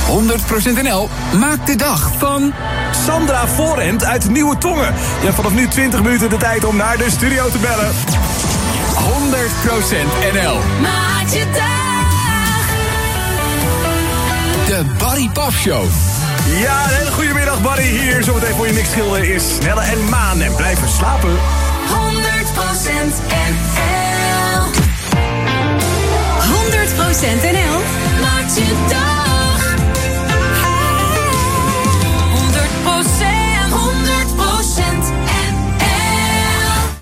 100% NL maakt de dag van... Sandra Voorhand uit Nieuwe Tongen. Je hebt vanaf nu 20 minuten de tijd om naar de studio te bellen. 100% NL maakt je dag. De Barry Paf Show. Ja, een hele goede middag, Barry. Hier zometeen voor je niks schilderen is Snelle en Maan. En blijven slapen. 100% NL. 100% NL.